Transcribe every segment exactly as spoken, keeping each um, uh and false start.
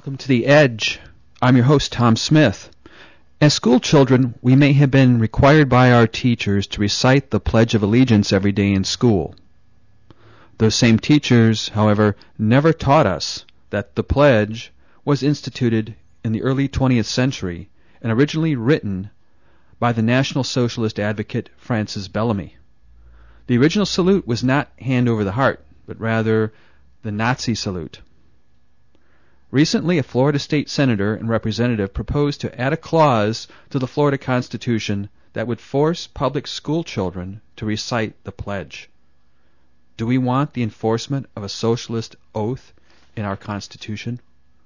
Welcome to The Edge. I'm your host, Tom Smith. As school children, we may have been required by our teachers to recite the Pledge of Allegiance every day in school. Those same teachers, however, never taught us that the pledge was instituted in the early twentieth century and originally written by the National Socialist advocate Francis Bellamy. The original salute was not hand over the heart, but rather the Nazi salute. Recently, a Florida state senator and representative proposed to add a clause to the Florida Constitution that would force public school children to recite the pledge. Do we want the enforcement of a socialist oath in our Constitution?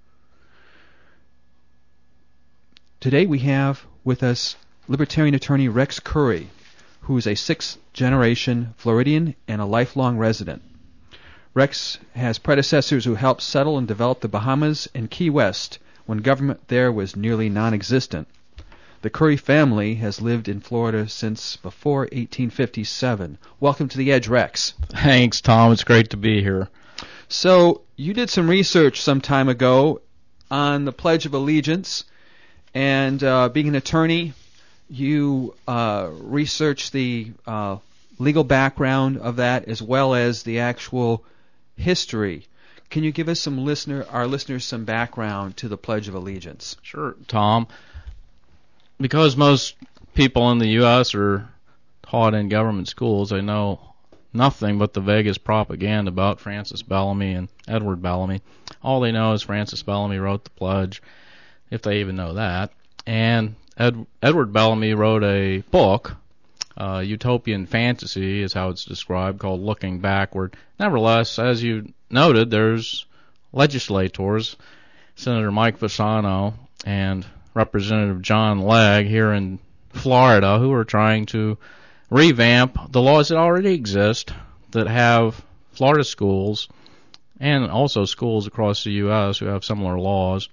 Today we have with us libertarian attorney Rex Curry, who is a sixth-generation Floridian and a lifelong resident. Rex has predecessors who helped settle and develop the Bahamas and Key West when government there was nearly non-existent. The Curry family has lived in Florida since before eighteen fifty-seven. Welcome to The Edge, Rex. Thanks, Tom. It's great to be here. So, you did some research some time ago on the Pledge of Allegiance, and uh, being an attorney, you uh, researched the uh, legal background of that as well as the actual history. Can you give us some listener, our listeners, some background to the Pledge of Allegiance? Sure, Tom. Because most people in the U S are taught in government schools, they know nothing but the vaguest propaganda about Francis Bellamy and Edward Bellamy. All they know is Francis Bellamy wrote the pledge, if they even know that. And Ed, Edward Bellamy wrote a book, Uh, utopian fantasy is how it's described, called Looking Backward. Nevertheless, as you noted, there's legislators, Senator Mike Fasano and Representative John Legg here in Florida, who are trying to revamp the laws that already exist that have Florida schools and also schools across the U S who have similar laws,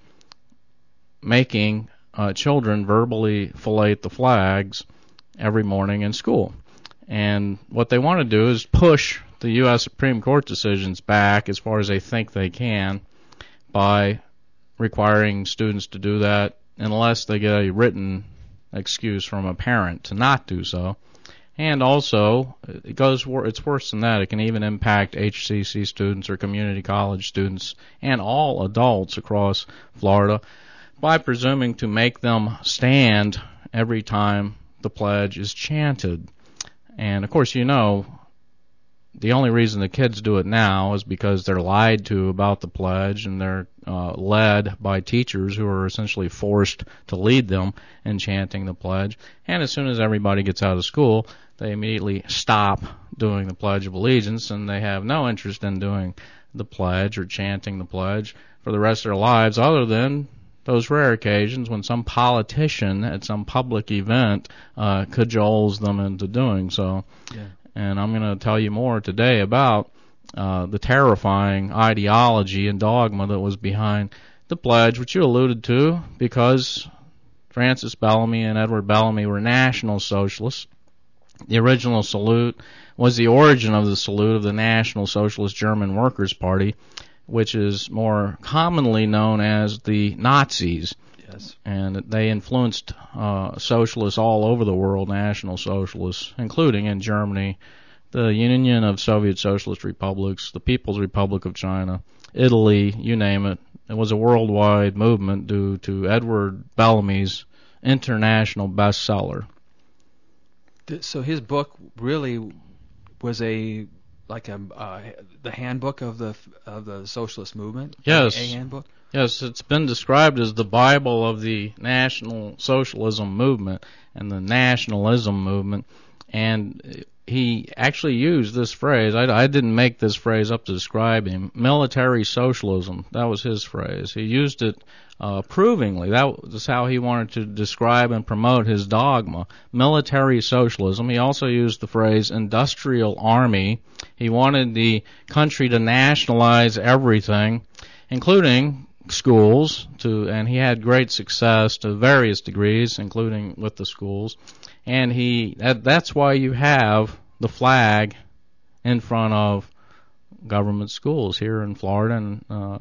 making uh, children verbally fillet the flags every morning in school. And what they want to do is push the U S Supreme Court decisions back as far as they think they can by requiring students to do that unless they get a written excuse from a parent to not do so. And also, it goes, it's worse than that. It can even impact H C C students or community college students and all adults across Florida by presuming to make them stand every time the pledge is chanted. And of course, you know, the only reason the kids do it now is because they're lied to about the pledge and they're uh, led by teachers who are essentially forced to lead them in chanting the pledge. And as soon as everybody gets out of school, they immediately stop doing the Pledge of Allegiance, and they have no interest in doing the pledge or chanting the pledge for the rest of their lives, other than those rare occasions when some politician at some public event uh, cajoles them into doing so. Yeah. And I'm going to tell you more today about uh, the terrifying ideology and dogma that was behind the pledge, which you alluded to, because Francis Bellamy and Edward Bellamy were National Socialists. The original salute was the origin of the salute of the National Socialist German Workers' Party, which is more commonly known as the Nazis. Yes. And they influenced uh, socialists all over the world, National Socialists, including in Germany, the Union of Soviet Socialist Republics, the People's Republic of China, Italy, you name it. It was a worldwide movement due to Edward Bellamy's international bestseller. So his book really was a like a uh, the handbook of the of the socialist movement. Yes, a handbook. Yes, it's been described as the Bible of the National Socialism movement and the nationalism movement. And he actually used this phrase. I, I didn't make this phrase up to describe him. Military socialism. That was his phrase. He used it uh, approvingly. That was how he wanted to describe and promote his dogma. Military socialism. He also used the phrase industrial army. He wanted the country to nationalize everything, including schools, to, and he had great success to various degrees, including with the schools. And he that, that's why you have the flag in front of government schools here in Florida and uh,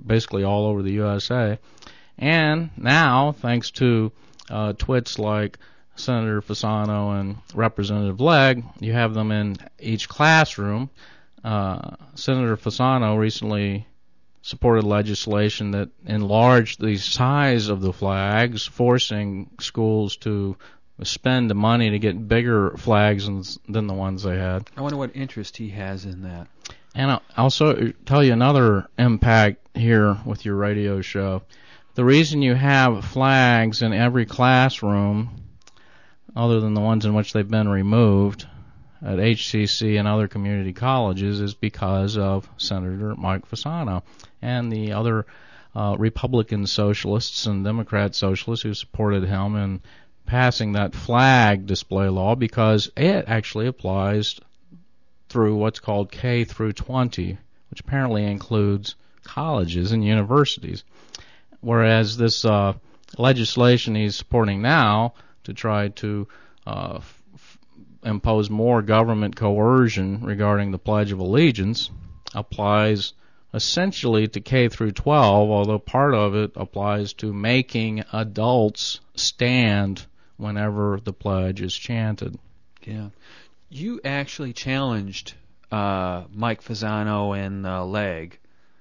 basically all over the U S A. And now, thanks to uh, twits like Senator Fasano and Representative Legg, you have them in each classroom. Uh, Senator Fasano recently supported legislation that enlarged the size of the flags, forcing schools to spend the money to get bigger flags than the ones they had. I wonder what interest he has in that. And I'll also tell you another impact here with your radio show. The reason you have flags in every classroom, other than the ones in which they've been removed at H C C and other community colleges, is because of Senator Mike Fasano and the other uh, Republican socialists and Democrat socialists who supported him in passing that flag display law, because it actually applies through what's called K through twenty, which apparently includes colleges and universities. Whereas this uh, legislation he's supporting now to try to uh, f- f- impose more government coercion regarding the Pledge of Allegiance applies essentially to K through twelve, although part of it applies to making adults stand whenever the pledge is chanted. Yeah. You actually challenged uh, Mike Fasano and uh, Legg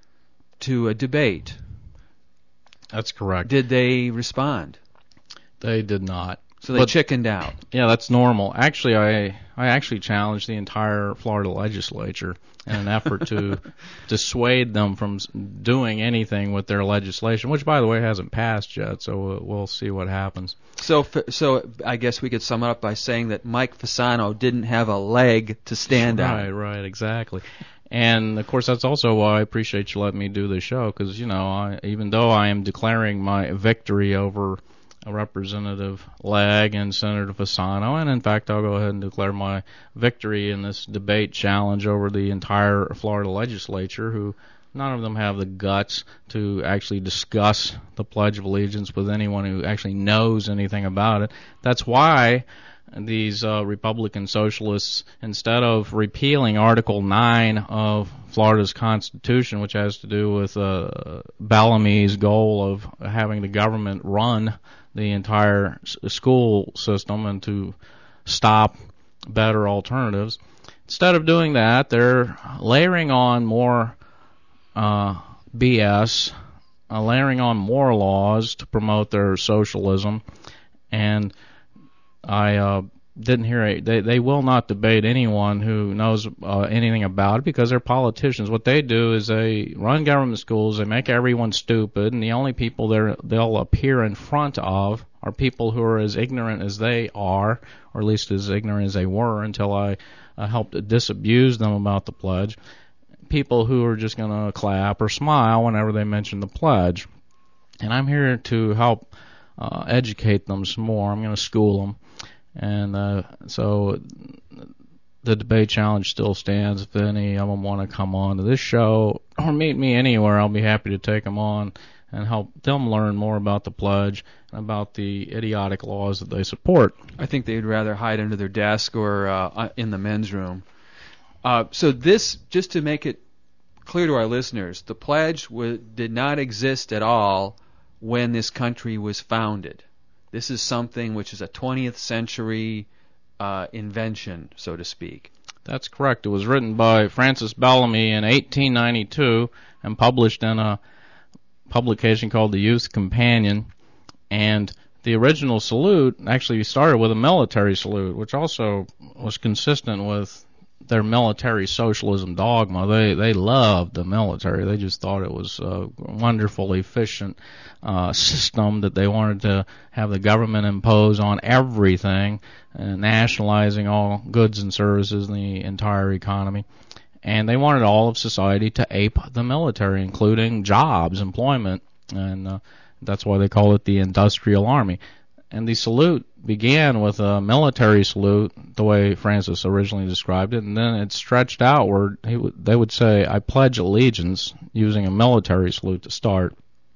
to a debate. That's correct. Did they respond? They did not. So they but, chickened out. Yeah, that's normal. Actually, I I actually challenged the entire Florida legislature in an effort to dissuade them from doing anything with their legislation, which, by the way, hasn't passed yet, so we'll see what happens. So, so I guess we could sum it up by saying that Mike Fasano didn't have a leg to stand on. Right, right, exactly. And, of course, that's also why I appreciate you letting me do the show, because, you know, I, even though I am declaring my victory over Representative Legg and Senator Fasano, and in fact I'll go ahead and declare my victory in this debate challenge over the entire Florida legislature, who none of them have the guts to actually discuss the Pledge of Allegiance with anyone who actually knows anything about it. That's why these uh, Republican socialists, instead of repealing Article nine of Florida's Constitution, which has to do with uh, Bellamy's goal of having the government run the entire s- school system and to stop better alternatives, instead of doing that, they're layering on more uh, B S, uh, layering on more laws to promote their socialism. And I uh, didn't hear it. They they will not debate anyone who knows uh, anything about it, because they're politicians. What they do is they run government schools, they make everyone stupid, and the only people they're, they'll appear in front of are people who are as ignorant as they are, or at least as ignorant as they were until I uh, helped disabuse them about the pledge. People who are just going to clap or smile whenever they mention the pledge. And I'm here to help uh, educate them some more. I'm going to school them. And uh, so the debate challenge still stands. If any of them want to come on to this show or meet me anywhere, I'll be happy to take them on and help them learn more about the pledge and about the idiotic laws that they support. I think they'd rather hide under their desk or uh, in the men's room. Uh, so this, just to make it clear to our listeners, the pledge w- did not exist at all when this country was founded. This is something which is a twentieth century uh, invention, so to speak. That's correct. It was written by Francis Bellamy in eighteen ninety-two and published in a publication called the Youth Companion. And the original salute actually started with a military salute, which also was consistent with their military socialism dogma. They they loved the military. They just thought it was a wonderful, efficient uh, system that they wanted to have the government impose on everything, uh, nationalizing all goods and services in the entire economy. And they wanted all of society to ape the military, including jobs, employment, and uh, that's why they call it the industrial army. And the salute began with a military salute, the way Francis originally described it, and then it stretched outward. He w- they would say, "I pledge allegiance," using a military salute to start.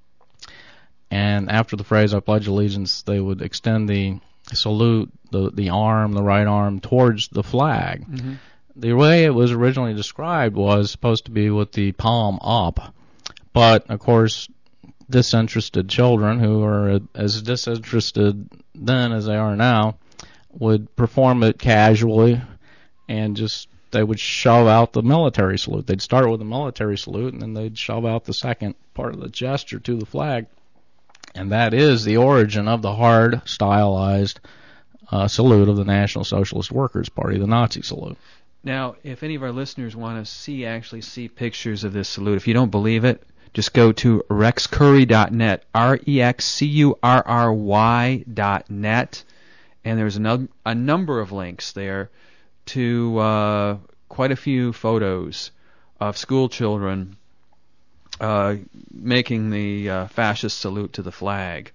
And after the phrase, "I pledge allegiance," they would extend the salute, the, the arm, the right arm, towards the flag. Mm-hmm. The way it was originally described was supposed to be with the palm up, But, of course, disinterested children who are as disinterested then as they are now would perform it casually and just they would shove out the military salute. They'd start with the military salute and then they'd shove out the second part of the gesture to the flag. And that is the origin of the hard, stylized uh, salute of the National Socialist Workers' Party, the Nazi salute. Now, if any of our listeners want to see, actually see pictures of this salute, if you don't believe it, just go to rex curry dot net, R E X C U R R Y dot net, and there's a, num- a number of links there to uh, quite a few photos of school children uh, making the uh, fascist salute to the flag.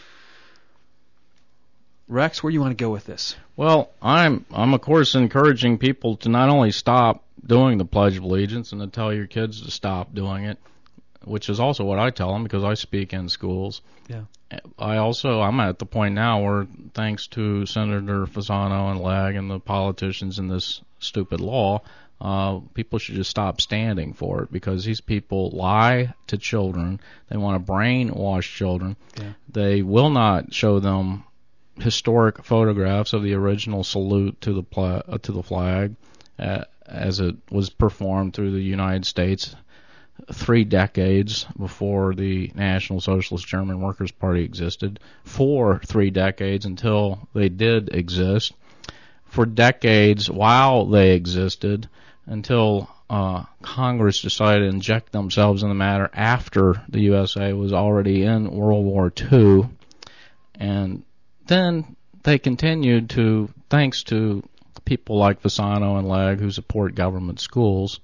Rex, where do you want to go with this? Well, I'm, I'm of course encouraging people to not only stop doing the Pledge of Allegiance and to tell your kids to stop doing it, which is also what I tell them because I speak in schools. Yeah. I also, I'm at the point now where, thanks to Senator Fasano and Legg and the politicians in this stupid law, uh, people should just stop standing for it because these people lie to children. They want to brainwash children. Yeah. They will not show them historic photographs of the original salute to the pla- uh, to the flag uh, as it was performed through the United States three decades before the National Socialist German Workers' Party existed, for three decades until they did exist, for decades while they existed, until uh, Congress decided to inject themselves in the matter after the U S A was already in World War Two, and then they continued to, thanks to people like Fasano and Legg who support government schools,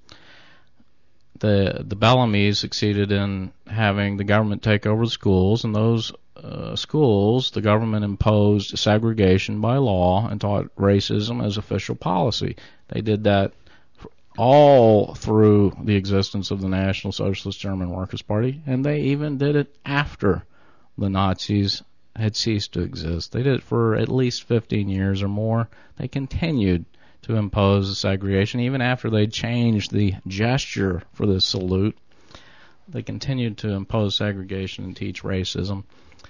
the the Bellamy's succeeded in having the government take over the schools, and those uh, schools, the government imposed segregation by law and taught racism as official policy. They did that all through the existence of the National Socialist German Workers' Party, and they even did it after the Nazis had ceased to exist. They did it for at least fifteen years or more. They continued to impose segregation even after they changed the gesture for the salute. They continued to impose segregation and teach racism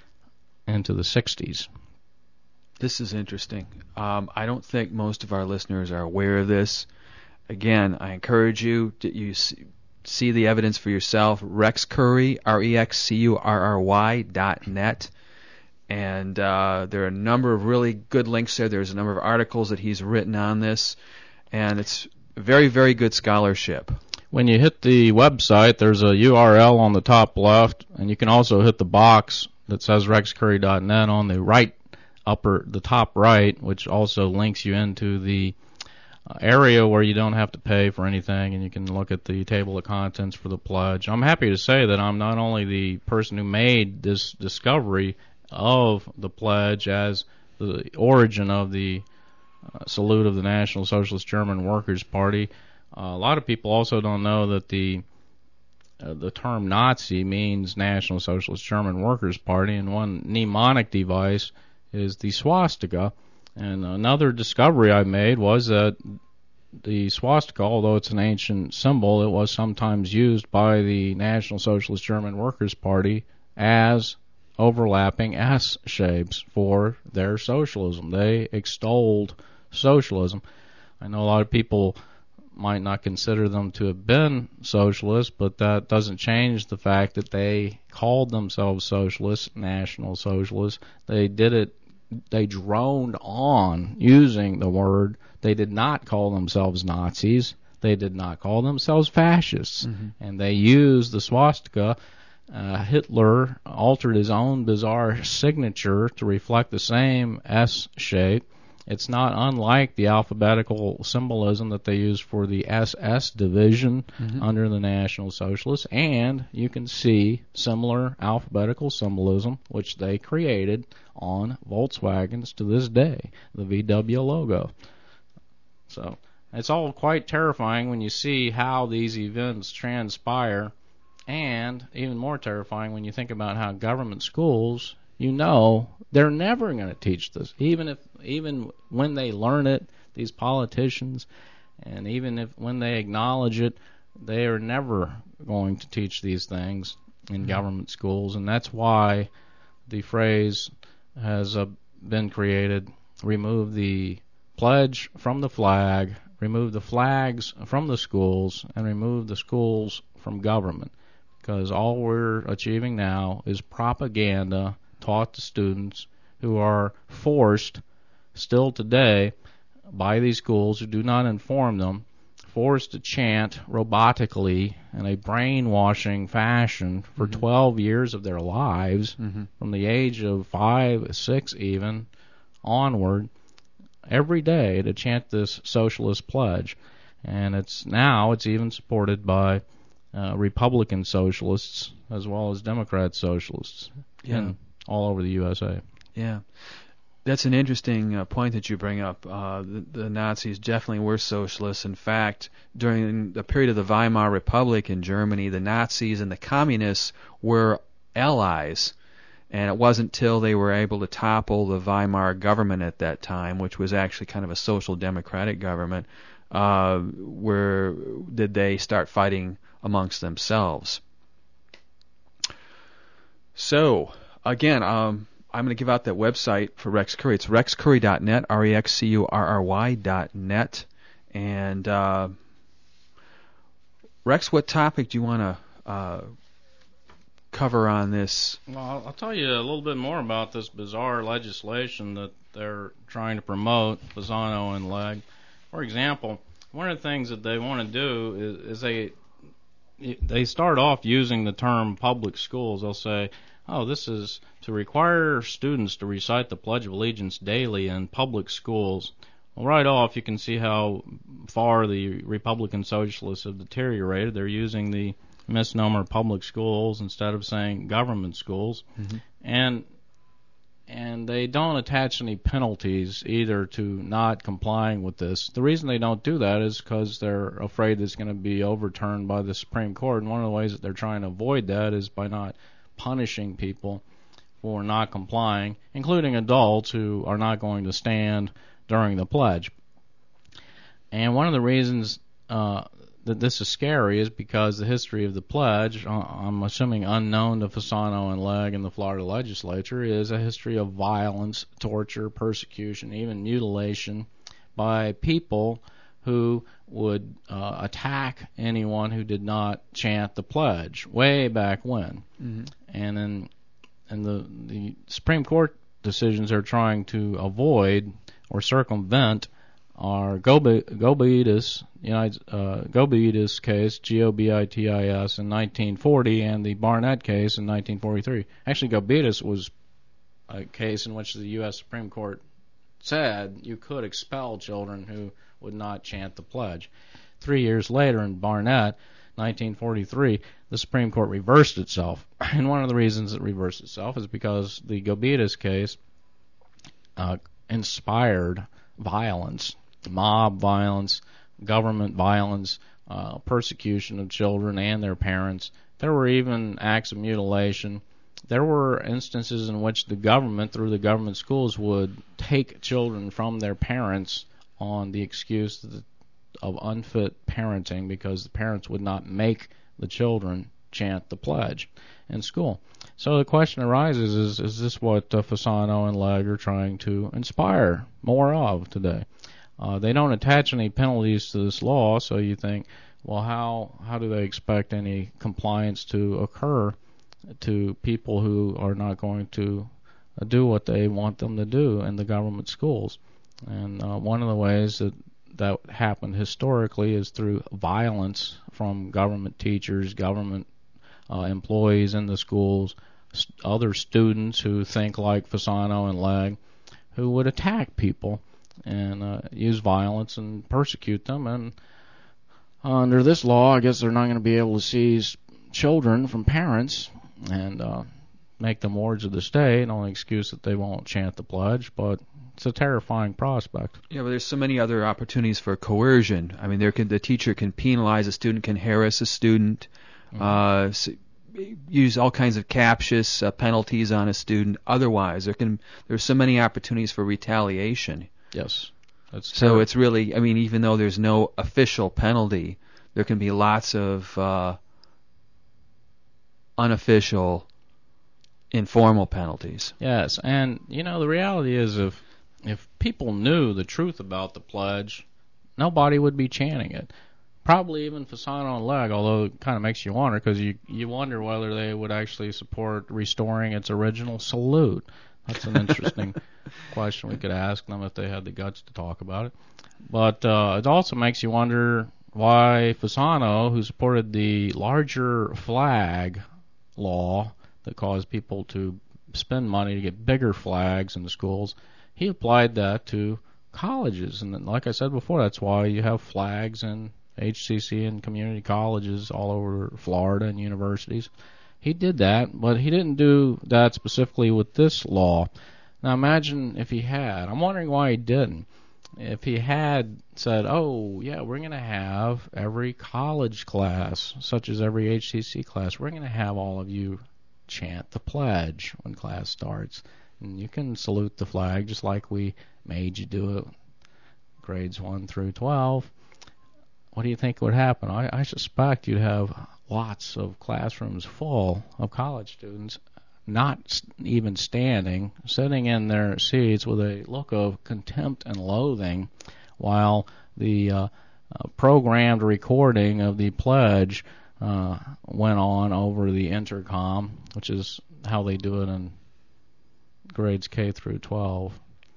into the sixties. This is interesting. Um, I don't think most of our listeners are aware of this. Again, I encourage you to you see, see the evidence for yourself. Rex Curry, R E X C U R R Y dot net. And uh, there are a number of really good links there. There's a number of articles that he's written on this. And it's very, very good scholarship. When you hit the website, there's a U R L on the top left, and you can also hit the box that says rex curry dot net on the right upper, the top right, which also links you into the uh, area where you don't have to pay for anything, and you can look at the table of contents for the pledge. I'm happy to say that I'm not only the person who made this discovery of the pledge as the origin of the uh, salute of the National Socialist German Workers' Party. Uh, a lot of people also don't know that the uh, the term Nazi means National Socialist German Workers' Party, and one mnemonic device is the swastika. And another discovery I made was that the swastika, although it's an ancient symbol, it was sometimes used by the National Socialist German Workers' Party as overlapping S shapes for their socialism. They extolled socialism. I know a lot of people might not consider them to have been socialists, but that doesn't change the fact that they called themselves socialists, national socialists. They did it, they droned on using the word. They did not call themselves Nazis. They did not call themselves fascists. Mm-hmm. And they used the swastika. Uh, Hitler altered his own bizarre signature to reflect the same S shape. It's not unlike the alphabetical symbolism that they used for the S S division mm-hmm. under the National Socialists, and you can see similar alphabetical symbolism which they created on Volkswagens to this day, the V W logo. So it's all quite terrifying when you see how these events transpire. And even more terrifying when you think about how government schools, you know, they're never going to teach this. Even if, even when they learn it, these politicians, and even if when they acknowledge it, they are never going to teach these things in government schools, and that's why the phrase has uh, been created: remove the pledge from the flag, remove the flags from the schools, and remove the schools from government. Because all we're achieving now is propaganda taught to students who are forced, still today, by these schools who do not inform them, forced to chant robotically in a brainwashing fashion for mm-hmm. twelve years of their lives, mm-hmm. from the age of five, six even, onward, every day to chant this socialist pledge. And it's now it's even supported by uh, Republican socialists as well as Democrat socialists yeah. in, all over the U S A. Yeah. That's an interesting uh, point that you bring up. Uh, the, the Nazis definitely were socialists. In fact, during the period of the Weimar Republic in Germany, the Nazis and the communists were allies. And it wasn't till they were able to topple the Weimar government at that time, which was actually kind of a social democratic government, uh, where did they start fighting amongst themselves. So, again, um, I'm going to give out that website for Rex Curry. It's rex curry dot net, R E X C U R R Y dot net. And, uh, Rex, what topic do you want to uh, cover on this? Well, I'll tell you a little bit more about this bizarre legislation that they're trying to promote, Fasano and Legg. For example, one of the things that they want to do is, is they they start off using the term public schools. They'll say, oh, this is to require students to recite the Pledge of Allegiance daily in public schools. Well, right off, you can see how far the Republican Socialists have deteriorated. They're using the misnomer public schools instead of saying government schools. Mm-hmm. And and they don't attach any penalties either to not complying with this. The reason they don't do that is because they're afraid it's going to be overturned by the Supreme Court, and one of the ways that they're trying to avoid that is by not punishing people for not complying, including adults who are not going to stand during the pledge. And one of the reasons uh, that this is scary is because the history of the pledge, uh, I'm assuming unknown to Fasano and Legg and the Florida legislature, is a history of violence, torture, persecution, even mutilation by people who would uh, attack anyone who did not chant the pledge way back when. Mm-hmm. And then and the, the Supreme Court decisions are trying to avoid or circumvent our Gobitis, United, uh, Gobitis case, G O B I T I S, in nineteen forty, and the Barnett case in nineteen forty-three. Actually, Gobitis was a case in which the U S Supreme Court said you could expel children who would not chant the pledge. Three years later, in Barnett, nineteen forty-three, the Supreme Court reversed itself. And one of the reasons it reversed itself is because the Gobitis case uh, inspired violence, mob violence, government violence, uh, persecution of children and their parents. There were even acts of mutilation. There were instances in which the government, through the government schools, would take children from their parents on the excuse of unfit parenting because the parents would not make the children chant the pledge in school. So the question arises, is, is this what uh, Fasano and Legg are trying to inspire more of today? Uh, they don't attach any penalties to this law, so you think, well, how how do they expect any compliance to occur to people who are not going to uh, do what they want them to do in the government schools? And uh, one of the ways that that happened historically is through violence from government teachers, government uh, employees in the schools, st- other students who think like Fasano and Legg, who would attack people and uh, use violence and persecute them. And uh, under this law, I guess they're not going to be able to seize children from parents and uh, make them wards of the state on the excuse that they won't chant the pledge, but it's a terrifying prospect. Yeah, but there's so many other opportunities for coercion. I mean, there can, the teacher can penalize a student, can harass a student, mm-hmm. uh, so, use all kinds of captious uh, penalties on a student. Otherwise, there can there's so many opportunities for retaliation. Yes, that's so. True. It's really, I mean, even though there's no official penalty, there can be lots of uh, unofficial, informal penalties. Yes, and you know the reality is if if people knew the truth about the pledge, nobody would be chanting it. Probably even Fasano and Legg, although it kind of makes you wonder because you you wonder whether they would actually support restoring its original salute. That's an interesting question we could ask them if they had the guts to talk about it. But uh, it also makes you wonder why Fasano, who supported the larger flag law that caused people to spend money to get bigger flags in the schools, he applied that to colleges. And then, like I said before, that's why you have flags in H C C and community colleges all over Florida and universities. He did that, but he didn't do that specifically with this law. Now imagine if he had. I'm wondering why he didn't. If he had said, oh, yeah, we're going to have every college class, such as every H C C class, we're going to have all of you chant the pledge when class starts. And you can salute the flag just like we made you do it grades one through twelve. What do you think would happen? I, I suspect you'd have lots of classrooms full of college students not even standing, sitting in their seats with a look of contempt and loathing while the uh, uh, programmed recording of the pledge uh, went on over the intercom, which is how they do it in grades K through twelve.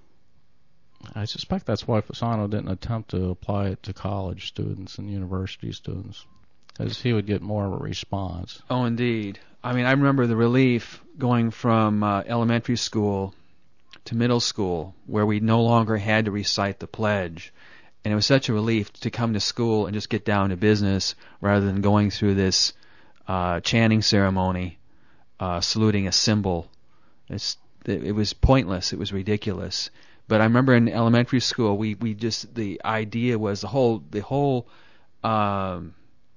I suspect that's why Fasano didn't attempt to apply it to college students and university students, because he would get more of a response. Oh, indeed. I mean, I remember the relief going from uh, elementary school to middle school, where we no longer had to recite the pledge. And it was such a relief to come to school and just get down to business rather than going through this uh, chanting ceremony, uh, saluting a symbol. It's, it, it was pointless. It was ridiculous. But I remember in elementary school, we, we just the idea was the whole the whole um,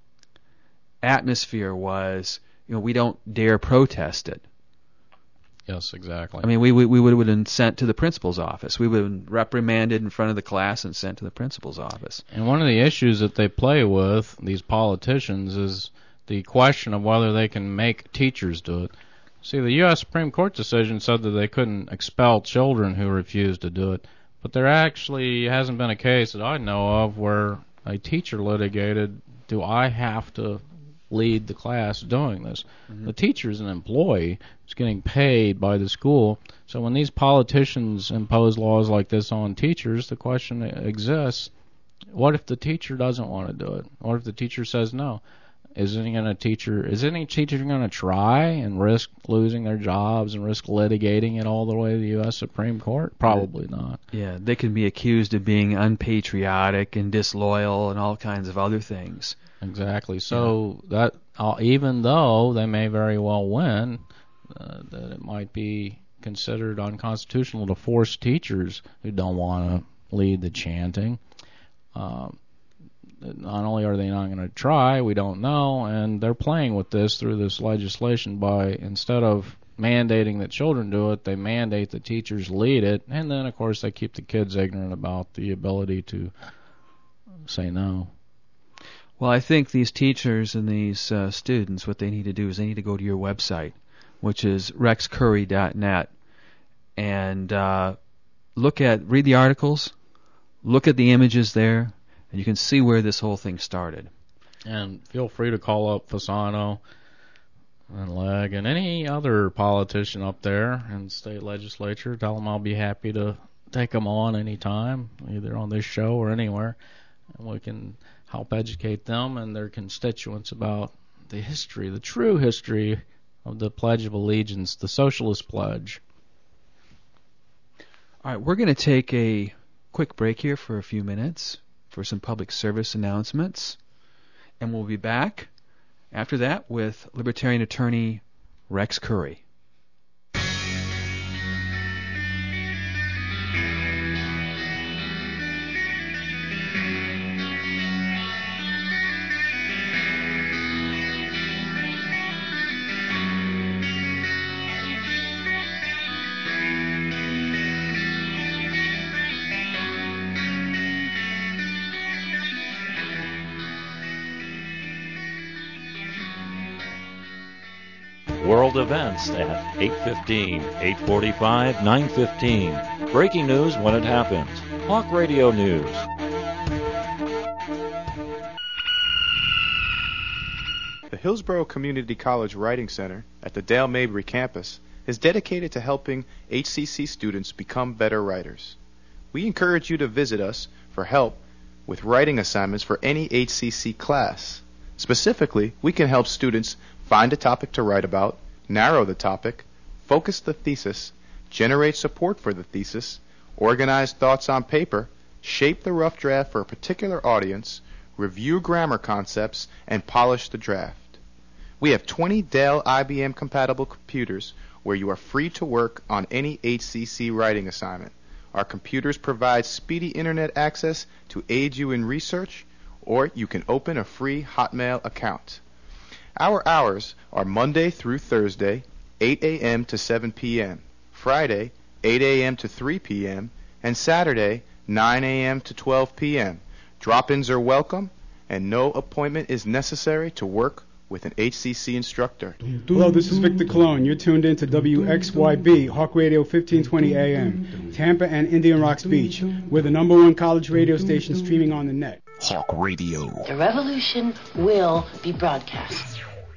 atmosphere was, you know, we don't dare protest it. Yes, exactly. I mean, we we, we would have been sent to the principal's office. We would have been reprimanded in front of the class and sent to the principal's office. And one of the issues that they play with, these politicians, is the question of whether they can make teachers do it. See, the U S Supreme Court decision said that they couldn't expel children who refused to do it, but there actually hasn't been a case that I know of where a teacher litigated, do I have to lead the class doing this? Mm-hmm. The teacher is an employee who's getting paid by the school, so when these politicians impose laws like this on teachers, the question exists, what if the teacher doesn't want to do it? What if the teacher says no? Is any gonna teacher is any teacher going to try and risk losing their jobs and risk litigating it all the way to the U S Supreme Court? Probably not. Yeah, they can be accused of being unpatriotic and disloyal and all kinds of other things. Exactly. So yeah. that uh, even though they may very well win, uh, that it might be considered unconstitutional to force teachers who don't want to lead the chanting. Um, Not only are they not going to try, we don't know, and they're playing with this through this legislation by, instead of mandating that children do it, they mandate that teachers lead it, and then, of course, they keep the kids ignorant about the ability to say no. Well, I think these teachers and these uh, students, what they need to do is they need to go to your website, which is rex curry dot net, and uh, look at, read the articles, look at the images there, and you can see where this whole thing started. And feel free to call up Fasano and Legg and any other politician up there in the state legislature. Tell them I'll be happy to take them on anytime, either on this show or anywhere. And we can help educate them and their constituents about the history, the true history of the Pledge of Allegiance, the Socialist Pledge. All right, we're going to take a quick break here for a few minutes for some public service announcements, and we'll be back after that with Libertarian attorney Rex Curry. world events at eight fifteen, eight forty-five, nine fifteen. Breaking news when it happens. Hawk Radio News. The Hillsborough Community College Writing Center at the Dale Mabry campus is dedicated to helping H C C students become better writers. We encourage you to visit us for help with writing assignments for any H C C class. Specifically, we can help students find a topic to write about, narrow the topic, focus the thesis, generate support for the thesis, organize thoughts on paper, shape the rough draft for a particular audience, review grammar concepts, and polish the draft. We have twenty Dell I B M compatible computers where you are free to work on any H C C writing assignment. Our computers provide speedy internet access to aid you in research, or you can open a free Hotmail account. Our hours are Monday through Thursday, eight a.m. to seven p.m., Friday, eight a.m. to three p.m., and Saturday, nine a.m. to twelve p.m. Drop-ins are welcome, and no appointment is necessary to work with an H C C instructor. Hello, this is Victor Colon. You're tuned in to W X Y B, Hawk Radio fifteen twenty A M, Tampa and Indian Rocks Beach. We're the number one college radio station streaming on the net. Hawk Radio. The revolution will be broadcast.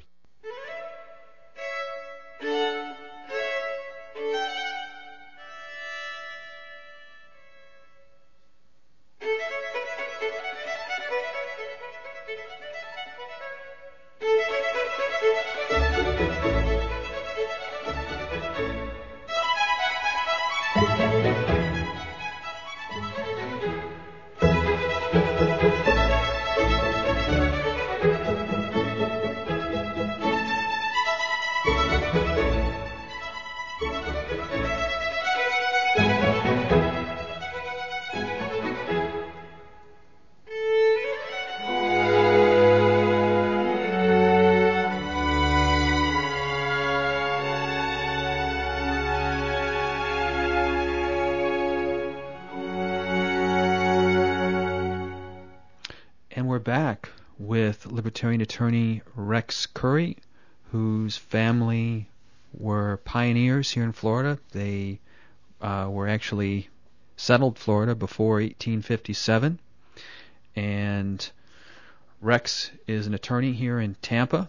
Back with Libertarian attorney Rex Curry, whose family were pioneers here in Florida. They uh, were actually settled Florida before eighteen fifty-seven, and Rex is an attorney here in Tampa.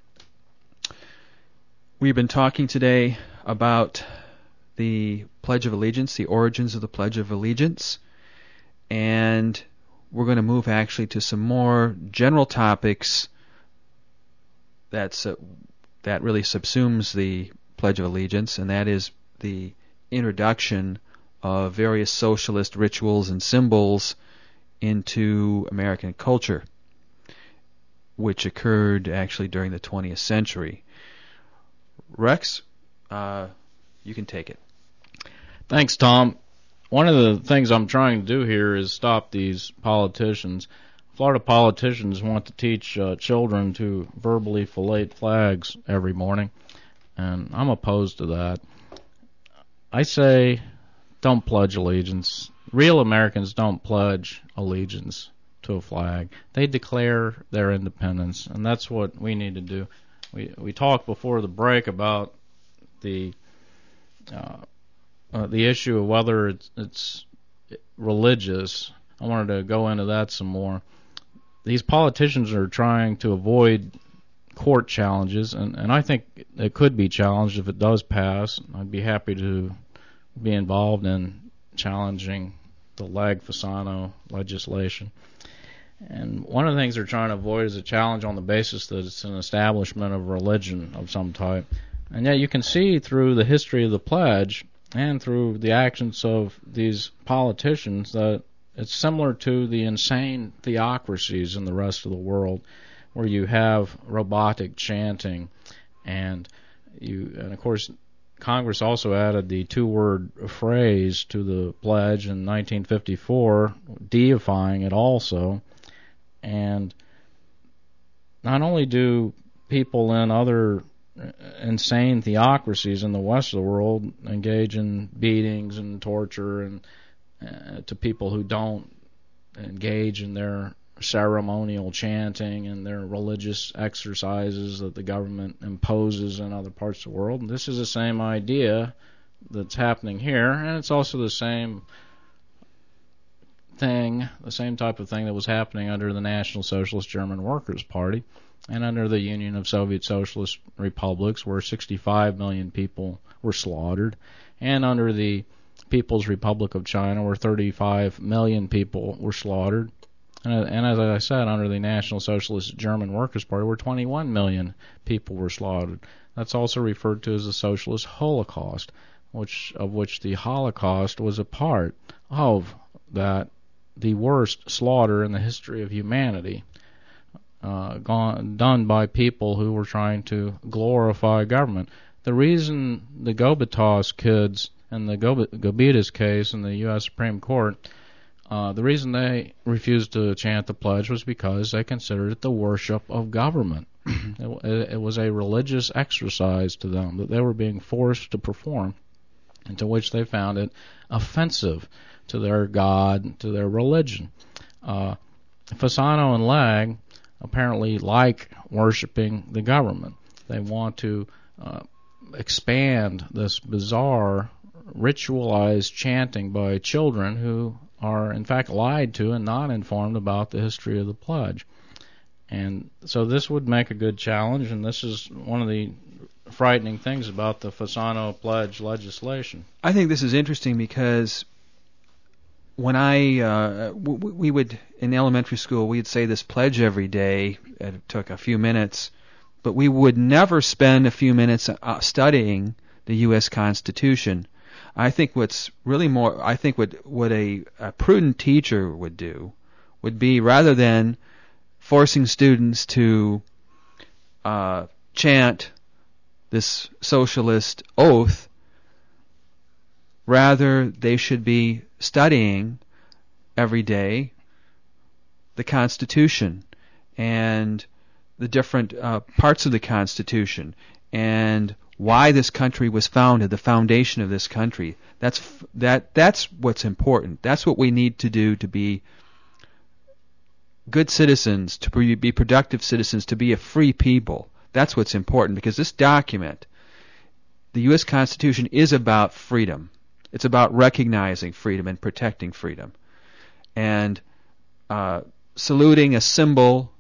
We've been talking today about the Pledge of Allegiance, the origins of the Pledge of Allegiance, and we're going to move actually to some more general topics that's, uh, that really subsumes the Pledge of Allegiance, and that is the introduction of various socialist rituals and symbols into American culture, which occurred actually during the twentieth century. Rex, uh, you can take it. Thanks, Tom. One of the things I'm trying to do here is stop these politicians. Florida politicians want to teach uh, children to verbally fillet flags every morning, and I'm opposed to that. I say don't pledge allegiance. Real Americans don't pledge allegiance to a flag. They declare their independence, and that's what we need to do. We we talked before the break about the uh, Uh, the issue of whether it's, it's religious. I wanted to go into that some more. These politicians are trying to avoid court challenges, and, and I think it could be challenged if it does pass. I'd be happy to be involved in challenging the Lag-Fasano legislation. And one of the things they're trying to avoid is a challenge on the basis that it's an establishment of religion of some type. And yet you can see through the history of the pledge and through the actions of these politicians that it's similar to the insane theocracies in the rest of the world, where you have robotic chanting, and you, and of course, Congress also added the two-word phrase to the pledge in nineteen fifty-four, deifying it also. And not only do people in other insane theocracies in the west of the world engage in beatings and torture and uh, to people who don't engage in their ceremonial chanting and their religious exercises that the government imposes in other parts of the world. And this is the same idea that's happening here, and it's also the same thing, the same type of thing that was happening under the National Socialist German Workers' Party and under the Union of Soviet Socialist Republics, where sixty-five million people were slaughtered, and under the People's Republic of China, where thirty-five million people were slaughtered. And, and as I said, under the National Socialist German Workers' Party, where twenty-one million people were slaughtered. That's also referred to as the Socialist Holocaust, which of which the Holocaust was a part of that, the worst slaughter in the history of humanity, uh, gone, done by people who were trying to glorify government. The reason the Gobitas kids in the Gobitas case in the U S Supreme Court, uh, the reason they refused to chant the pledge was because they considered it the worship of government. it, it was a religious exercise to them that they were being forced to perform, and to which they found it offensive to their God, to their religion. Uh, Fasano and Legge apparently like worshiping the government. They want to uh, expand this bizarre ritualized chanting by children who are in fact lied to and not informed about the history of the pledge. And so this would make a good challenge, and this is one of the frightening things about the Fasano pledge legislation. I think this is interesting because when I, uh, w- we would, in elementary school, we'd say this pledge every day. It took a few minutes, but we would never spend a few minutes uh, studying the U S Constitution. I think what's really more, I think what, what a, a prudent teacher would do would be, rather than forcing students to uh, chant this socialist oath, rather they should be studying every day the Constitution and the different uh, parts of the Constitution and why this country was founded, the foundation of this country. That's that. That's what's important. That's what we need to do to be good citizens, to be productive citizens, to be a free people. That's what's important, because this document, the U S Constitution, is about freedom. It's about recognizing freedom and protecting freedom. And uh, saluting a symbol,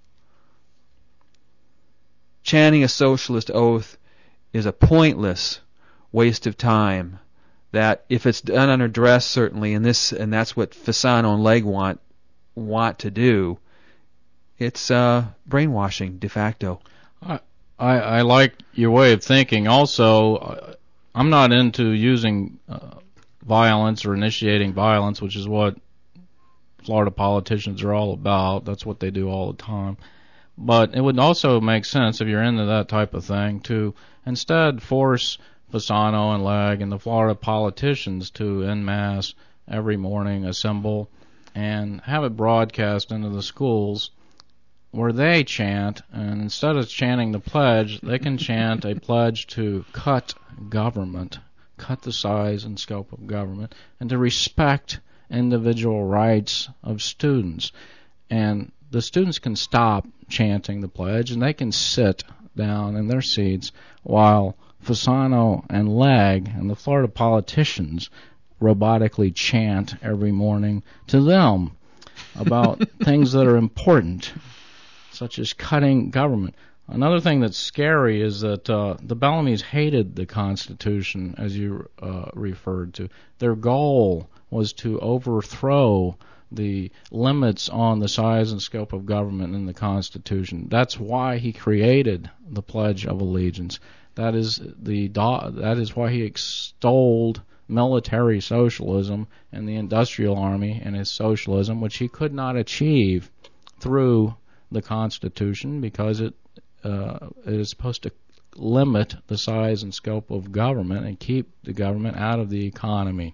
chanting a socialist oath, is a pointless waste of time. That if it's done under duress, certainly, and this and that's what Fasano and Legge want want to do, it's uh, brainwashing de facto. I, I I like your way of thinking. Also, uh, I'm not into using uh, violence or initiating violence, which is what Florida politicians are all about. That's what they do all the time. But it would also make sense, if you're into that type of thing, to instead force Fasano and Legge and the Florida politicians to en masse every morning assemble and have it broadcast into the schools where they chant, and instead of chanting the pledge, they can chant a pledge to cut government, cut the size and scope of government, and to respect individual rights of students. And the students can stop chanting the pledge, and they can sit down in their seats while Fasano and Legge and the Florida politicians robotically chant every morning to them about things that are important, such as cutting government. Another thing that's scary is that uh, the Bellamy's hated the Constitution, as you uh, referred to. Their goal was to overthrow the limits on the size and scope of government in the Constitution. That's why he created the Pledge of Allegiance. That is the that is why he extolled military socialism and the industrial army and his socialism, which he could not achieve through the Constitution, because it uh, it is supposed to limit the size and scope of government and keep the government out of the economy.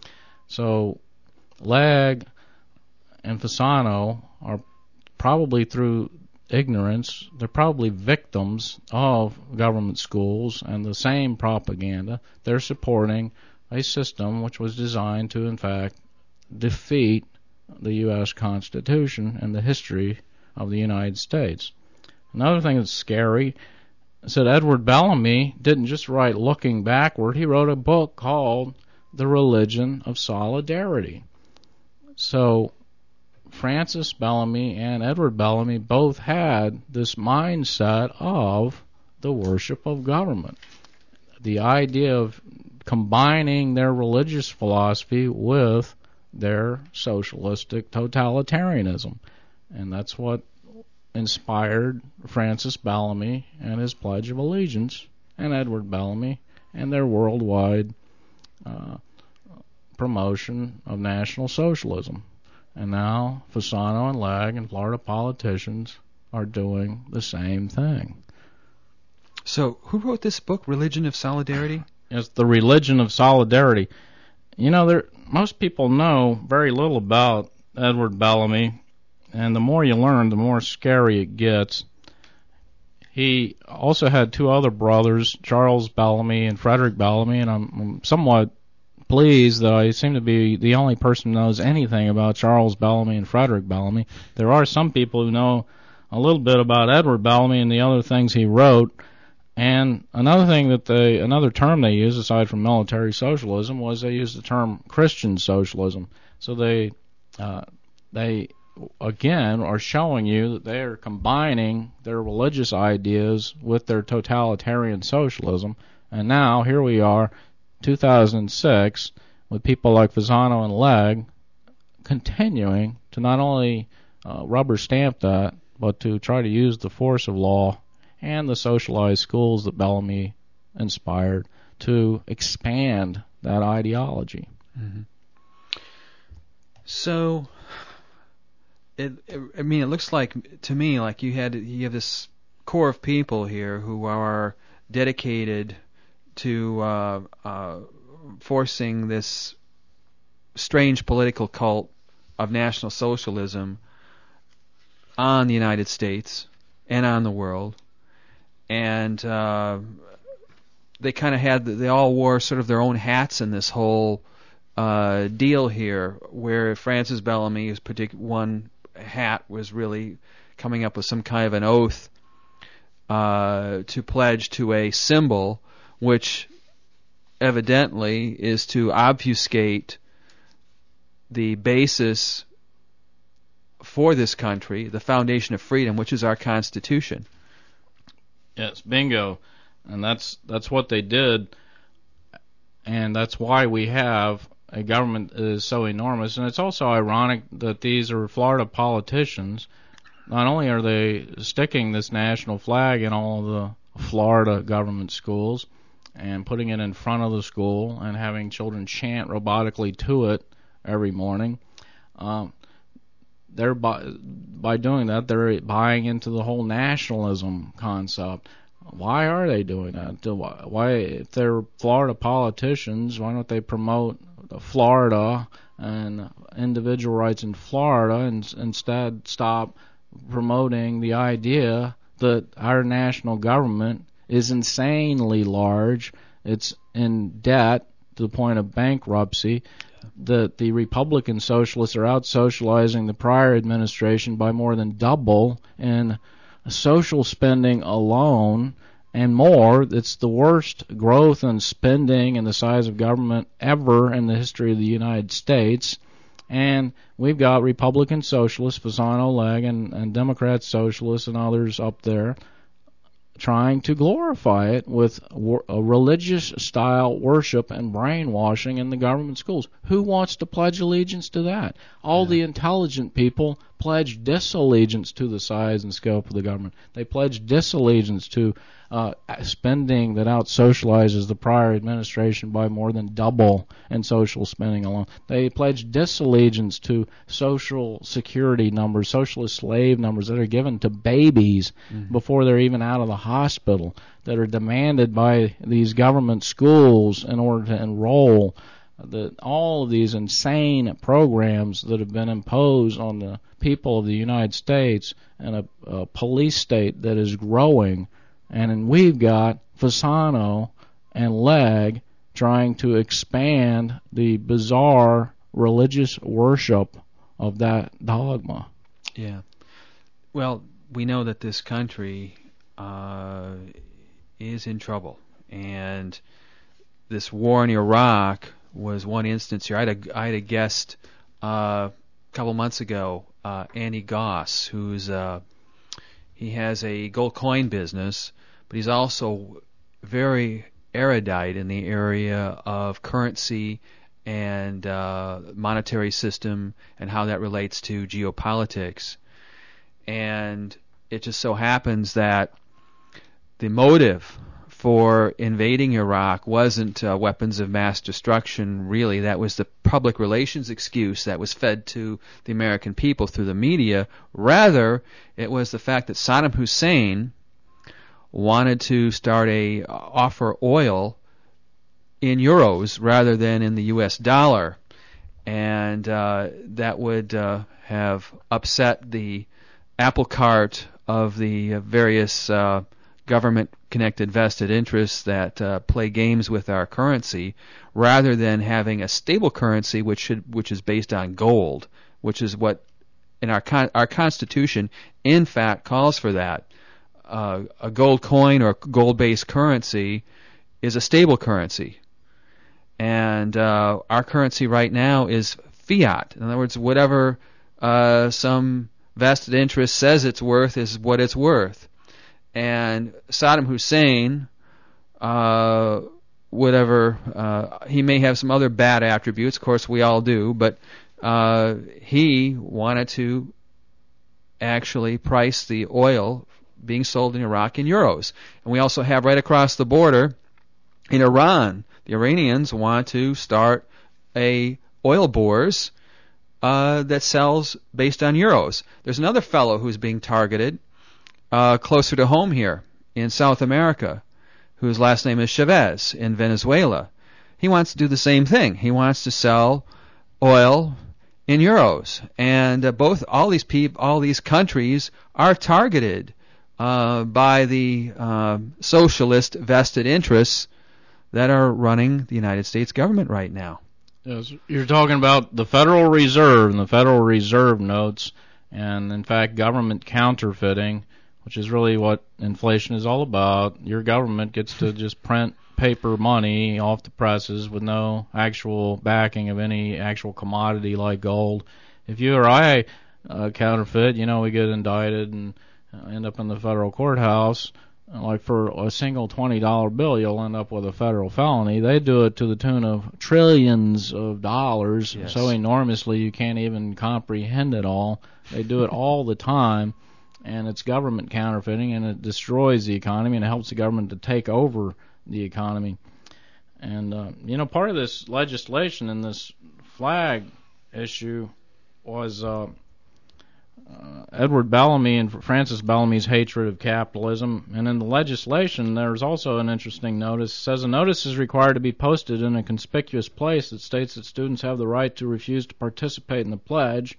So Legge and Fasano are probably, through ignorance, they're probably victims of government schools and the same propaganda. They're supporting a system which was designed to, in fact, defeat the U S Constitution and the history of the United States. Another thing that's scary is that Edward Bellamy didn't just write Looking Backward. He wrote a book called The Religion of Solidarity. So Francis Bellamy and Edward Bellamy both had this mindset of the worship of government. The idea of combining their religious philosophy with their socialistic totalitarianism. And that's what inspired Francis Bellamy and his Pledge of Allegiance, and Edward Bellamy and their worldwide uh, promotion of National Socialism. And now Fasano and Legg and Florida politicians are doing the same thing. So, who wrote this book, Religion of Solidarity? It's The Religion of Solidarity. You know, there most people know very little about Edward Bellamy, and the more you learn, the more scary it gets. He also had two other brothers, Charles Bellamy and Frederick Bellamy, and I'm, I'm somewhat pleased that I seem to be the only person who knows anything about Charles Bellamy and Frederick Bellamy. There are some people who know a little bit about Edward Bellamy and the other things he wrote. And another thing that they, another term they used aside from military socialism was they used the term Christian socialism. So they, uh, they again are showing you that they are combining their religious ideas with their totalitarian socialism. And now here we are, two thousand six, with people like Fasano and Legg continuing to not only uh, rubber stamp that, but to try to use the force of law and the socialized schools that Bellamy inspired to expand that ideology. Mm-hmm. So, it, it, I mean, it looks like to me like you had you have this core of people here who are dedicated to uh, uh, forcing this strange political cult of National Socialism on the United States and on the world. And uh, they kind of had, they all wore sort of their own hats in this whole uh, deal here, where Francis Bellamy's partic- one hat was really coming up with some kind of an oath uh, to pledge to a symbol, which evidently is to obfuscate the basis for this country, the foundation of freedom, which is our Constitution. Yes, bingo. And that's that's what they did, and that's why we have a government that is so enormous. And it's also ironic that these are Florida politicians. Not only are they sticking this national flag in all of the Florida government schools and putting it in front of the school and having children chant robotically to it every morning, um, they're by, by doing that, they're buying into the whole nationalism concept. Why are they doing that? Why, if they're Florida politicians, why don't they promote Florida and individual rights in Florida and instead stop promoting the idea that our national government is insanely large, it's in debt to the point of bankruptcy, that the Republican socialists are out-socializing the prior administration by more than double in social spending alone and more. It's the worst growth in spending and the size of government ever in the history of the United States. And we've got Republican socialists, Fasano, Legg, and, and Democrat socialists and others up there trying to glorify it with a religious-style worship and brainwashing in the government schools. Who wants to pledge allegiance to that? All yeah. the intelligent people pledge disallegiance to the size and scope of the government. They pledge disallegiance to uh, spending that out-socializes the prior administration by more than double in social spending alone. They pledge disallegiance to social security numbers, socialist slave numbers that are given to babies mm-hmm. before they're even out of the hospital, that are demanded by these government schools in order to enroll. That all of these insane programs that have been imposed on the people of the United States and a, a police state that is growing. And we've got Fasano and Legg trying to expand the bizarre religious worship of that dogma. Yeah. Well, we know that this country uh, is in trouble, and this war in Iraq was one instance here. I had a, I had a guest uh, a couple months ago, uh, Andy Goss, who's uh, he has a gold coin business, but he's also very erudite in the area of currency and uh, monetary system and how that relates to geopolitics. And it just so happens that the motive for invading Iraq wasn't uh, weapons of mass destruction, really. That was the public relations excuse that was fed to the American people through the media. Rather, it was the fact that Saddam Hussein wanted to start a uh, offer oil in euros rather than in the U S dollar, and uh, that would uh, have upset the apple cart of the uh, various uh, government-connected vested interests that uh, play games with our currency, rather than having a stable currency which should which is based on gold, which is what in our con- our Constitution, in fact, calls for that. Uh, a gold coin or gold-based currency is a stable currency, and uh, our currency right now is fiat. In other words, whatever uh, some vested interest says it's worth is what it's worth. And Saddam Hussein, uh, whatever, uh, he may have some other bad attributes, of course we all do, but uh, he wanted to actually price the oil being sold in Iraq in euros. And we also have right across the border in Iran, the Iranians want to start a oil bores uh, that sells based on euros. There's another fellow who's being targeted Uh, closer to home here in South America, whose last name is Chavez in Venezuela. He wants to do the same thing. He wants to sell oil in euros, and uh, both all these peop- all these countries are targeted uh, by the uh, socialist vested interests that are running the United States government right now. Yes, you're talking about the Federal Reserve and the Federal Reserve notes, and in fact government counterfeiting, which is really what inflation is all about. Your government gets to just print paper money off the presses with no actual backing of any actual commodity like gold. If you or I uh, counterfeit, you know, we get indicted and uh, end up in the federal courthouse. Like for a single twenty dollar bill, you'll end up with a federal felony. They do it to the tune of trillions of dollars, yes. so enormously you can't even comprehend it all. They do it all the time. And it's government counterfeiting, and it destroys the economy, and it helps the government to take over the economy. And, uh, you know, part of this legislation and this flag issue was uh, uh, Edward Bellamy and Francis Bellamy's hatred of capitalism. And in the legislation, there's also an interesting notice. It says a notice is required to be posted in a conspicuous place that states that students have the right to refuse to participate in the pledge,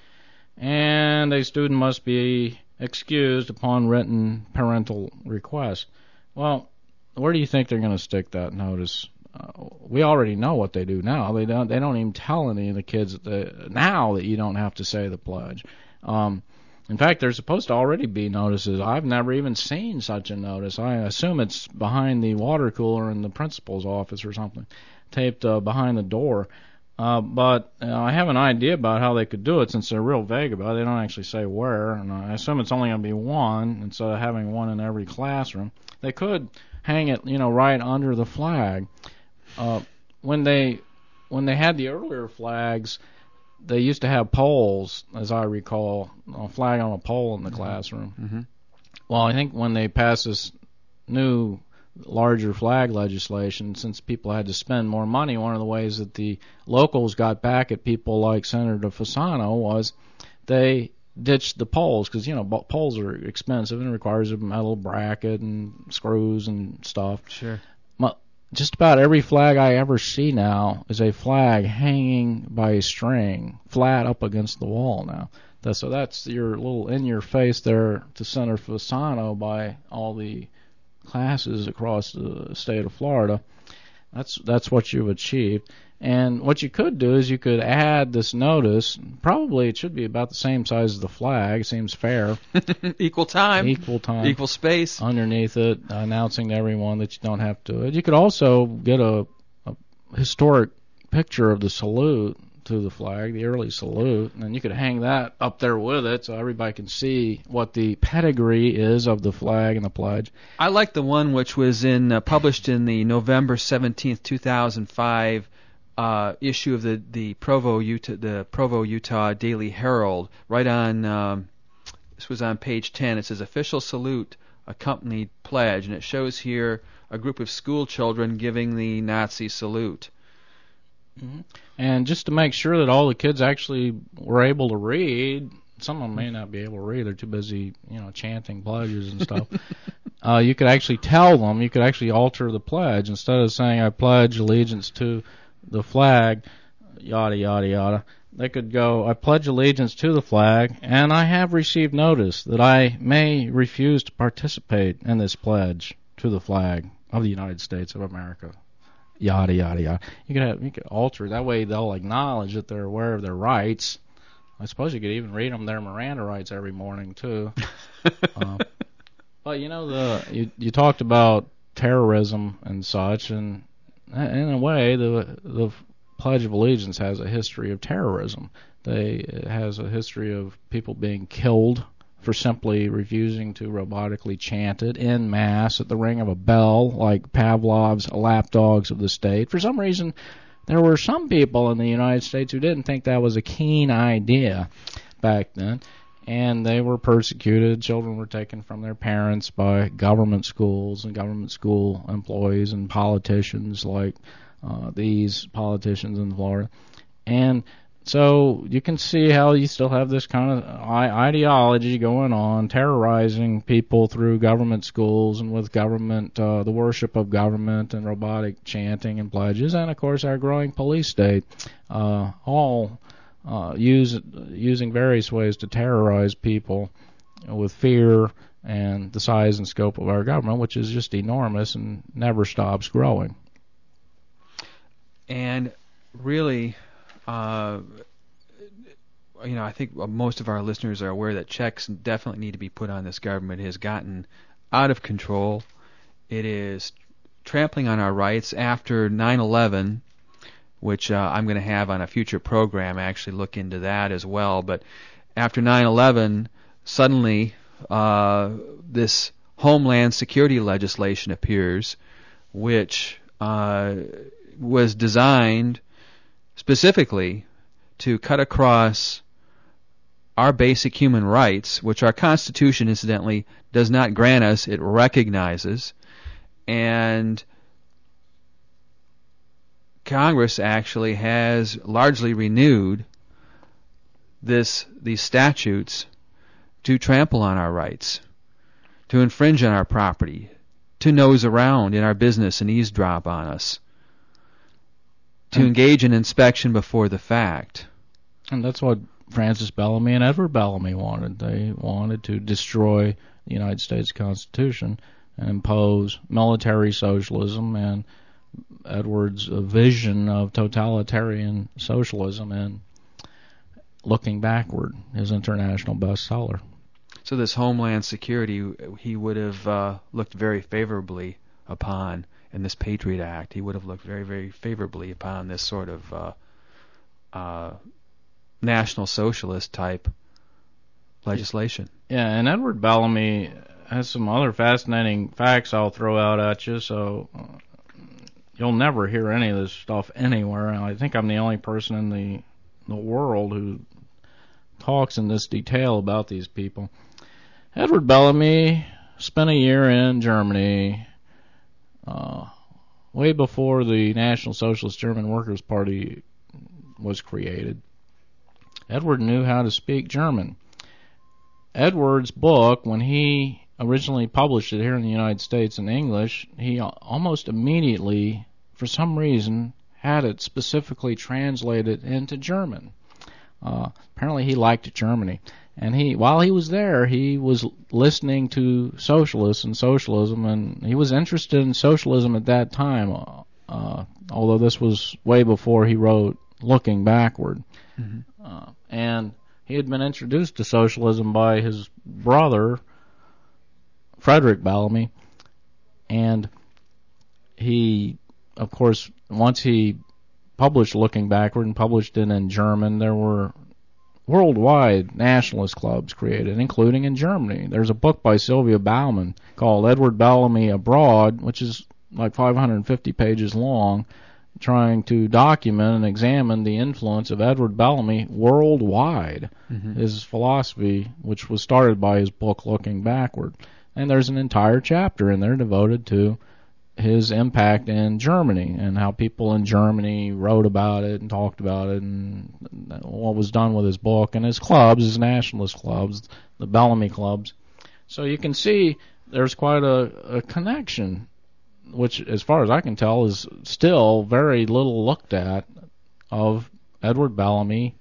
and a student must be excused upon written parental request. Well, where do you think they're going to stick that notice? Uh, we already know what they do now. They don't. They don't even tell any of the kids that they, now that you don't have to say the pledge. Um, in fact, there's supposed to already be notices. I've never even seen such a notice. I assume it's behind the water cooler in the principal's office or something, taped uh, behind the door. Uh, but uh, I have an idea about how they could do it, since they're real vague about it. They don't actually say where, and I assume it's only going to be one instead of having one in every classroom. They could hang it, you know, right under the flag. Uh, when they when they had the earlier flags, they used to have poles, as I recall, a flag on a pole in the mm-hmm. classroom. Mm-hmm. Well, I think when they passed this new larger flag legislation, since people had to spend more money, one of the ways that the locals got back at people like Senator Fasano was they ditched the poles, because, you know, poles are expensive and it requires a metal bracket and screws and stuff. Sure. Just about every flag I ever see now is a flag hanging by a string, flat up against the wall now. So that's your little in-your-face there to Senator Fasano by all the classes across the state of Florida. That's that's what you've achieved. And what you could do is you could add this notice. Probably it should be about the same size as the flag. Seems fair. Equal time. Equal time. Equal space. Underneath it, announcing to everyone that you don't have to do it. You could also get a, a historic picture of the salute to the flag, the early salute, and you could hang that up there with it so everybody can see what the pedigree is of the flag and the pledge. I like the one which was in uh, published in the November seventeenth, two thousand five uh, issue of the the Provo, Utah, the Provo, Utah Daily Herald. Right on, um, this was on page ten. It says official salute accompanied pledge, and it shows here a group of school children giving the Nazi salute. Mm-hmm. And just to make sure that all the kids actually were able to read, some of them may not be able to read, they're too busy, you know, chanting pledges and stuff. uh, you could actually tell them, you could actually alter the pledge. Instead of saying, I pledge allegiance to the flag, yada, yada, yada, they could go, I pledge allegiance to the flag, and I have received notice that I may refuse to participate in this pledge to the flag of the United States of America. Yada, yada, yada. You could have, you could alter that way. They'll acknowledge that they're aware of their rights. I suppose you could even read them their Miranda rights every morning too. uh, but you know, the you, you talked about terrorism and such, and in a way, the the Pledge of Allegiance has a history of terrorism. They it has a history of people being killed for simply refusing to robotically chant it en masse at the ring of a bell, like Pavlov's lapdogs of the state. For some reason, there were some people in the United States who didn't think that was a keen idea back then, and they were persecuted. Children were taken from their parents by government schools and government school employees and politicians like uh, these politicians in Florida. And so you can see how you still have this kind of ideology going on, terrorizing people through government schools and with government, uh, the worship of government and robotic chanting and pledges, and of course our growing police state, uh, all uh, use using various ways to terrorize people with fear and the size and scope of our government, which is just enormous and never stops growing. And really, Uh, you know, I think most of our listeners are aware that checks definitely need to be put on this government. It has gotten out of control. It is trampling on our rights after nine eleven, which uh, I'm going to have on a future program, actually look into that as well. But after nine eleven, suddenly uh, this Homeland Security legislation appears, which uh, was designed specifically to cut across our basic human rights, which our Constitution, incidentally, does not grant us. It recognizes. And Congress actually has largely renewed this these statutes to trample on our rights, to infringe on our property, to nose around in our business and eavesdrop on us, to engage in inspection before the fact. And that's what Francis Bellamy and Edward Bellamy wanted. They wanted to destroy the United States Constitution and impose military socialism and Edward's vision of totalitarian socialism and Looking Backward, his international bestseller. So this Homeland Security, he would have uh, looked very favorably upon. In this Patriot Act, he would have looked very, very favorably upon this sort of uh, uh, National Socialist type legislation. Yeah, and Edward Bellamy has some other fascinating facts I'll throw out at you, so uh, you'll never hear any of this stuff anywhere. And I think I'm the only person in the the world who talks in this detail about these people. Edward Bellamy spent a year in Germany. Uh, way before the National Socialist German Workers' Party was created. Edward knew how to speak German. Edward's book, when he originally published it here in the United States in English, he almost immediately, for some reason, had it specifically translated into German. Uh, apparently he liked Germany. And he, while he was there, he was listening to socialists and socialism, and he was interested in socialism at that time. Uh, although this was way before he wrote Looking Backward. Mm-hmm. Uh, and he had been introduced to socialism by his brother, Frederick Bellamy, and he, of course, once he published Looking Backward and published it in German, there were worldwide nationalist clubs created, including in Germany. There's a book by Sylvia Bauman called Edward Bellamy Abroad, which is like five hundred fifty pages long, trying to document and examine the influence of Edward Bellamy worldwide, mm-hmm. his philosophy, which was started by his book Looking Backward. And there's an entire chapter in there devoted to his impact in Germany and how people in Germany wrote about it and talked about it and what was done with his book and his clubs, his nationalist clubs, the Bellamy clubs. So you can see there's quite a, a connection, which, as far as I can tell, is still very little looked at, of Edward Bellamy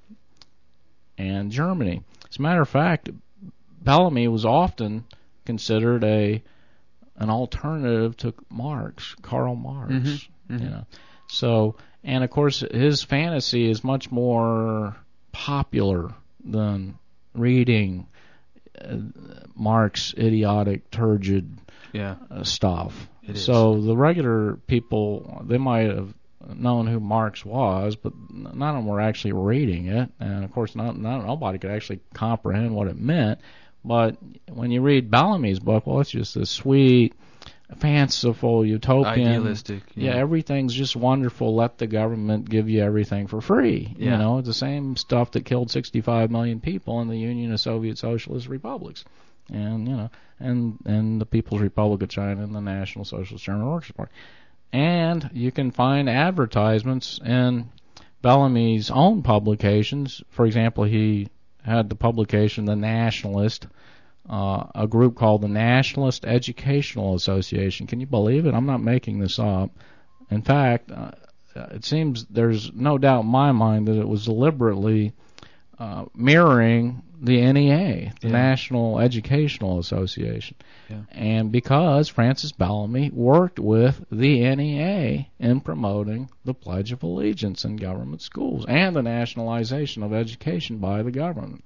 and Germany. As a matter of fact, Bellamy was often considered a an alternative to Marx, Karl Marx. Mm-hmm. Mm-hmm. You know, so and of course his fantasy is much more popular than reading uh, Marx idiotic, turgid yeah. uh, stuff. It is. So the regular people, they might have known who Marx was, but none of them were actually reading it, and of course not, not nobody could actually comprehend what it meant. But when you read Bellamy's book, well, it's just a sweet, fanciful, utopian, idealistic. Yeah. yeah, everything's just wonderful. Let the government give you everything for free. Yeah. You know, it's the same stuff that killed sixty-five million people in the Union of Soviet Socialist Republics, and you know, and and the People's Republic of China and the National Socialist German Workers' Party. And you can find advertisements in Bellamy's own publications. For example, he had the publication The Nationalist, uh, a group called the Nationalist Educational Association. Can you believe it? I'm not making this up. In fact, uh, it seems there's no doubt in my mind that it was deliberately uh, mirroring the N E A, the yeah. National Educational Association. Yeah. And because Francis Bellamy worked with the N E A in promoting the Pledge of Allegiance in government schools and the nationalization of education by the government.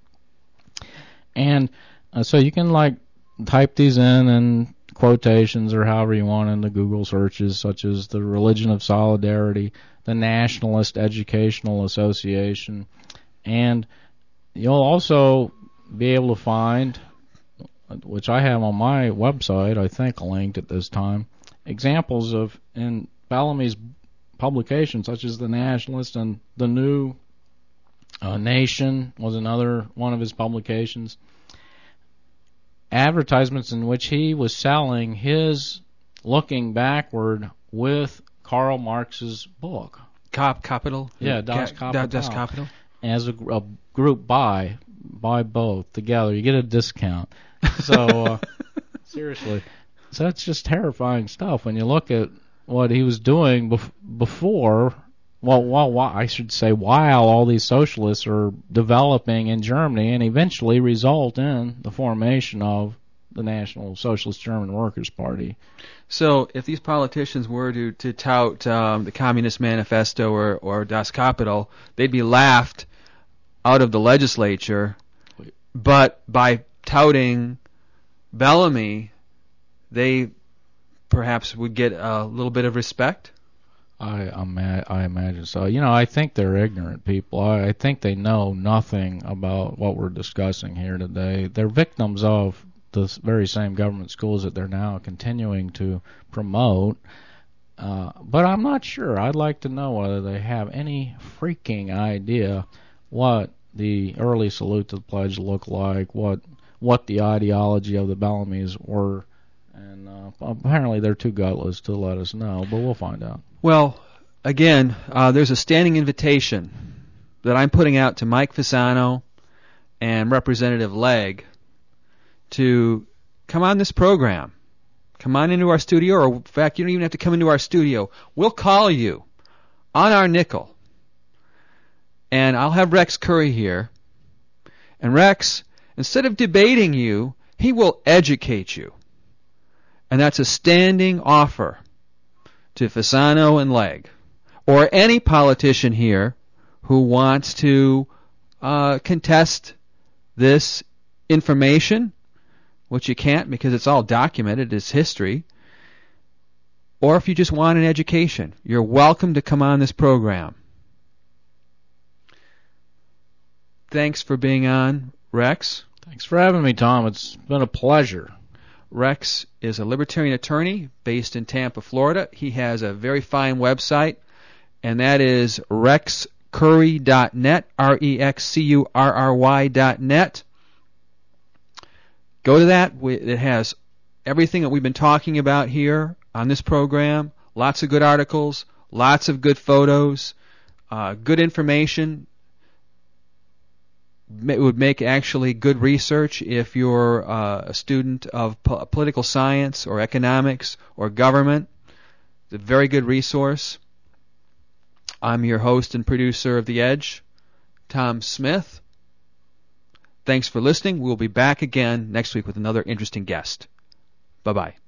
And uh, so you can like type these in in quotations or however you want into Google searches, such as the Religion of Solidarity, the Nationalist Educational Association, and you'll also be able to find, which I have on my website, I think linked at this time, examples of, in Bellamy's publications, such as The Nationalist and The New uh, Nation was another one of his publications, advertisements in which he was selling his Looking Backward with Karl Marx's book. Cop Capital? Yeah, Das Ca- Kapital. Das Kapital. As a, a group buy, buy both together. You get a discount. So, uh, seriously. So that's just terrifying stuff when you look at what he was doing bef- before, well, while, while, I should say, while all these socialists are developing in Germany and eventually result in the formation of the National Socialist German Workers' Party. So if these politicians were to, to tout um, the Communist Manifesto or, or Das Kapital, they'd be laughed out of the legislature, but by touting Bellamy, they perhaps would get a little bit of respect? I ima- I imagine so. You know, I think they're ignorant people. I, I think they know nothing about what we're discussing here today. They're victims of the very same government schools that they're now continuing to promote. Uh, but I'm not sure. I'd like to know whether they have any freaking idea what the early salute to the pledge looked like, what what the ideology of the Bellamys were, and uh, apparently they're too gutless to let us know, but we'll find out. Well, again, uh, there's a standing invitation that I'm putting out to Mike Fasano and Representative Legg to come on this program. Come on into our studio, or in fact, you don't even have to come into our studio. We'll call you on our nickel. And I'll have Rex Curry here. And Rex, instead of debating you, he will educate you. And that's a standing offer to Fasano and Legg. or any politician here who wants to uh, contest this information, which you can't because it's all documented, it's history, or if you just want an education, you're welcome to come on this program. Thanks for being on, Rex. Thanks for having me, Tom. It's been a pleasure. Rex is a libertarian attorney based in Tampa, Florida. He has a very fine website, and that is rex curry dot net, R E X C U R R Y dot net. Go to that. It has everything that we've been talking about here on this program, lots of good articles, lots of good photos, uh, good information. It would make actually good research if you're uh, a student of po- political science or economics or government. It's a very good resource. I'm your host and producer of The Edge, Tom Smith. Thanks for listening. We'll be back again next week with another interesting guest. Bye-bye.